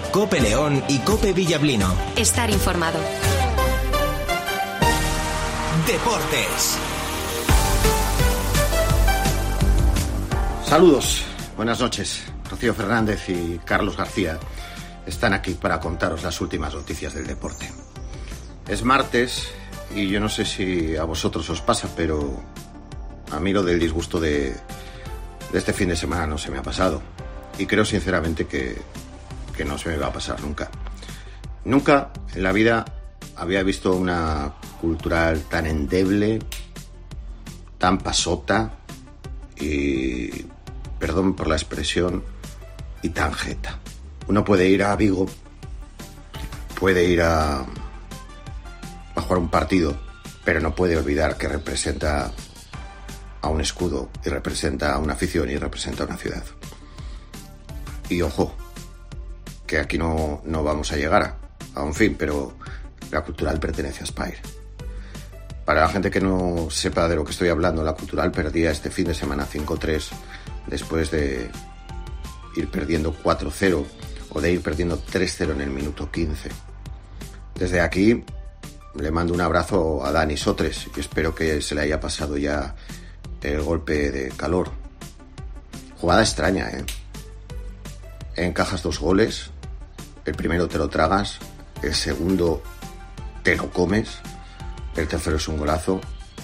COPE León y COPE Villablino. Estar informado. Deportes. Saludos, buenas noches. Rocío Fernández y Carlos García están aquí para contaros las últimas noticias del deporte. Es martes y yo no sé si a vosotros os pasa, pero a mí lo del disgusto de este fin de semana no se me ha pasado. Y creo sinceramente que no se me va a pasar nunca. Nunca en la vida había visto una cultural tan endeble, tan pasota y, perdón por la expresión, y tan jeta. Uno puede ir a Vigo, puede ir a jugar un partido, pero no puede olvidar que representa a un escudo y representa a una afición y representa a una ciudad. Y ojo, que aquí no vamos a llegar a un fin, pero la cultural pertenece a Spire. Para la gente que no sepa de lo que estoy hablando, la cultural perdía este fin de semana 5-3 después de ir perdiendo 4-0 o de ir perdiendo 3-0 en el minuto 15. Desde aquí le mando un abrazo a Dani Sotres y espero que se le haya pasado ya el golpe de calor. Jugada extraña, Encajas 2 goles, el primero te lo tragas, el segundo te lo comes, el tercero es un golazo.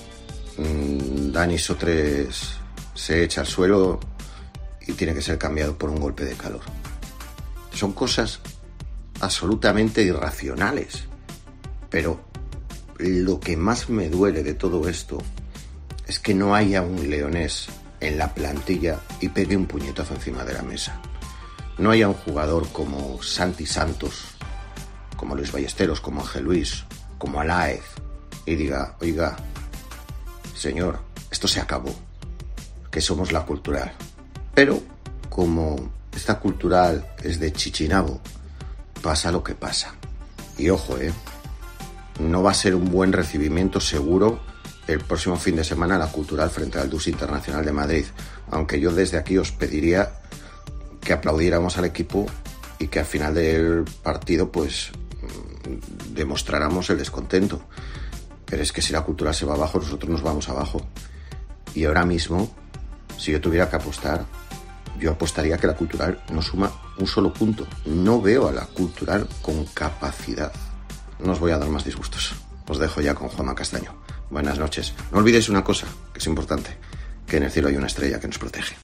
Dani Sotres se echa al suelo y tiene que ser cambiado por un golpe de calor. Son cosas absolutamente irracionales, pero lo que más me duele de todo esto es que no haya un leonés en la plantilla y pegue un puñetazo encima de la mesa. No haya un jugador como Santi Santos, como Luis Ballesteros, como Ángel Luis, como Aláez, y diga, oiga, señor, esto se acabó, que somos la cultural. Pero como esta cultural es de Chichinabo, pasa lo que pasa. Y ojo, no va a ser un buen recibimiento seguro el próximo fin de semana la cultural frente al Dus Internacional de Madrid, aunque yo desde aquí os pediría que aplaudiéramos al equipo y que al final del partido pues demostráramos el descontento. Pero es que si la cultural se va abajo, nosotros nos vamos abajo. Y ahora mismo, si yo tuviera que apostar, yo apostaría que la cultural no suma un solo punto. No veo a la cultural con capacidad. No os voy a dar más disgustos. Os dejo ya con Juanma Castaño. Buenas noches. No olvidéis una cosa, que es importante, que en el cielo hay una estrella que nos protege.